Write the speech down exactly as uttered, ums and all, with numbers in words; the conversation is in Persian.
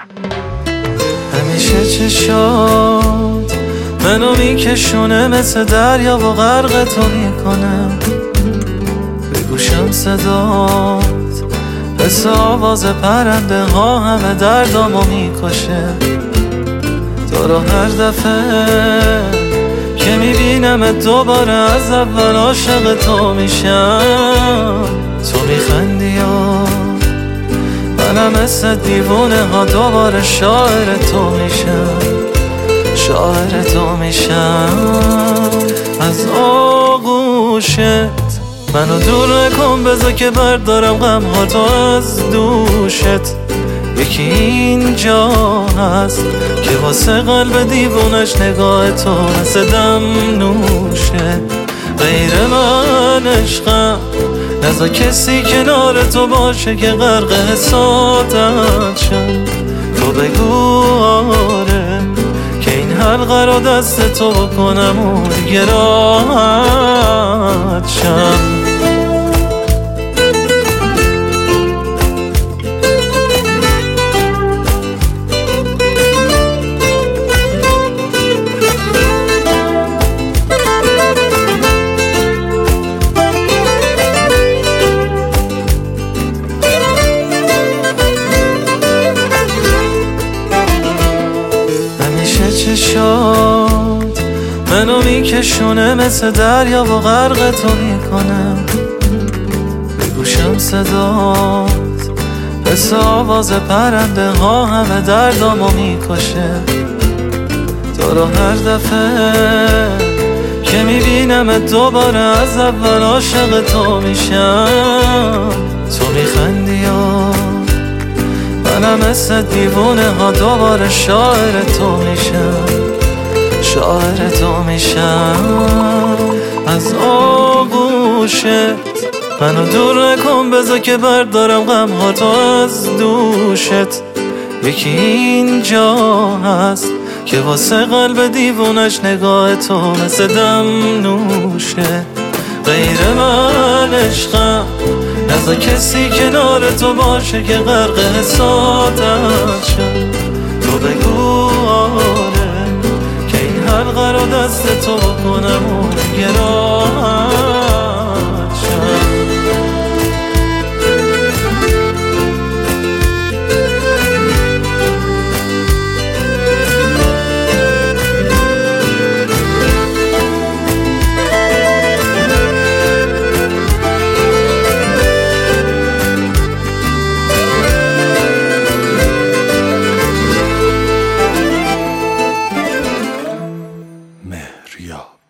همیشه چشات منو میکشونه مثل دریا و غرق تو میکنه، به گوشم صدات مثل آواز پرنده ها همه دردامو میکشه. تو رو هر دفعه که میبینم دوباره از اول عاشق تو میشم. تو میخندی و منم مثل دیوونه ها دوباره شاعر تو میشم، شاعر تو میشم. از آغوشت منو دور نکن، بذار که بردارم غم ها تو از دوشت. یکی اینجا هست که واسه قلب دیوونش نگاه تو مثل دم نوشه. غیر من عشقم نذار کسی کنار تو باشه که غرق حسادت شم. تو بگو آره که این حلقه رو دست تو بکنم و دیگه راحت شم. چشات منو میکشونه مثل دریا و غرق تو میکنه، به گوشم صدات مثل آواز پرنده ها همه دردامو میکشه. تو رو هر دفعه که میبینم دوباره از اول عاشق تو میشم. تو میخندی و منم مثل دیوونه ها دوباره شاعر تو میشم، شاعر تو میشم. از آغوشت منو دور نکن، بذار که بردارم غم ها تو از دوشت. یکی اینجا هست که واسه قلب دیوونش نگاه تو مثل دم نوشه. غیر من عشقم نذار کسی کنار تو باشه که غرق حسادت شم. تو بگو آره که این حلقه رو دست تو بکنم و دیگه راحت شم. مهریاب.